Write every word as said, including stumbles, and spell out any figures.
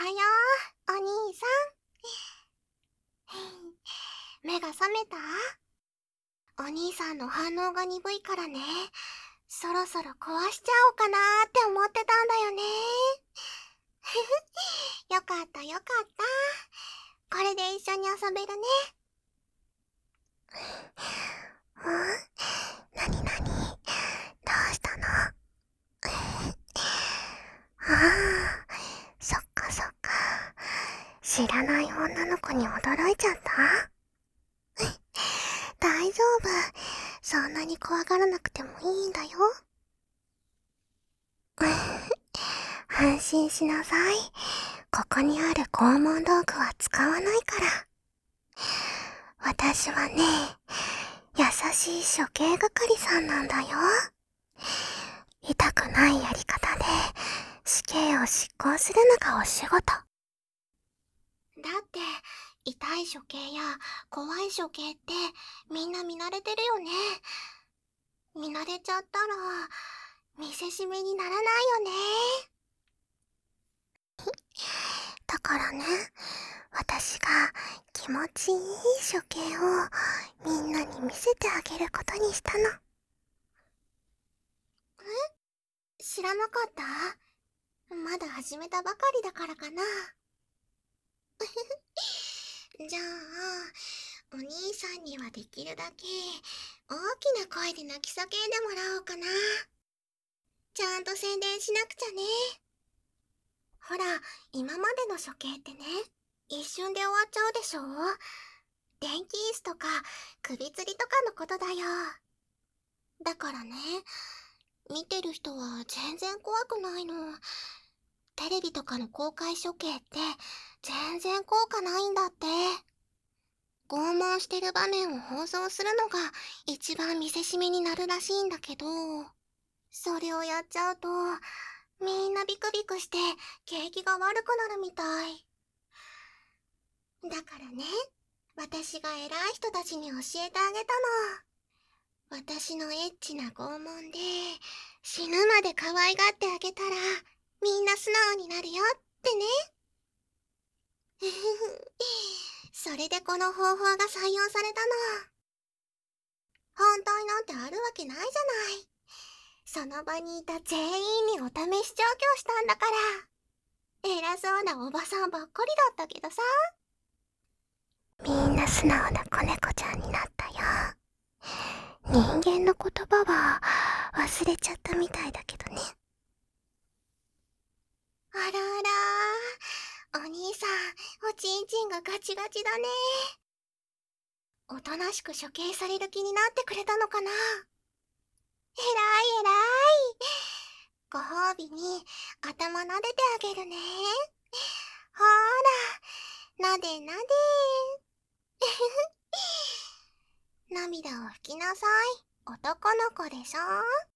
はよう、お兄さん。目が覚めた？お兄さんの反応が鈍いからね。そろそろ壊しちゃおうかなーって思ってたんだよね。よかったよかった。これで一緒に遊べるね。ん？なになに？どうしたの？ああ、そっかそっか。知らない女の子に驚いちゃった？大丈夫。そんなに怖がらなくてもいいんだよ。安心しなさい。ここにある拷問道具は使わないから。私はね、優しい処刑係さんなんだよ。痛くないやり方で死刑を執行するのがお仕事。だって、痛い処刑や怖い処刑ってみんな見慣れてるよね。見慣れちゃったら見せしめにならないよね。だからね、私が気持ちいい処刑をみんなに見せてあげることにしたの。え？知らなかった？まだ始めたばかりだからかな。じゃあ、お兄さんにはできるだけ大きな声で泣き叫んでもらおうかな。ちゃんと宣伝しなくちゃね。ほら、今までの処刑ってね、一瞬で終わっちゃうでしょ？電気椅子とか首吊りとかのことだよ。だからね、見てる人は全然怖くないの。テレビとかの公開処刑って全然効果ないんだって。拷問してる場面を放送するのが一番見せしめになるらしいんだけど、それをやっちゃうとみんなビクビクして景気が悪くなるみたい。だからね、私が偉い人たちに教えてあげたの。私のエッチな拷問で死ぬまで可愛がってあげたらみんな素直になるよってね。ふふふ。それでこの方法が採用されたの。反対なんてあるわけないじゃない。その場にいた全員にお試し調教したんだから。偉そうなおばさんばっかりだったけどさ。みんな素直な子猫ちゃんになったよ。人間の言葉は忘れちゃったみたいだけどね。あらあら、お兄さん、おちんちんがガチガチだね。おとなしく処刑される気になってくれたのかな。えらいえらい。ご褒美に頭撫でてあげるね。ほーら、なでなで。涙を拭きなさい。男の子でしょ。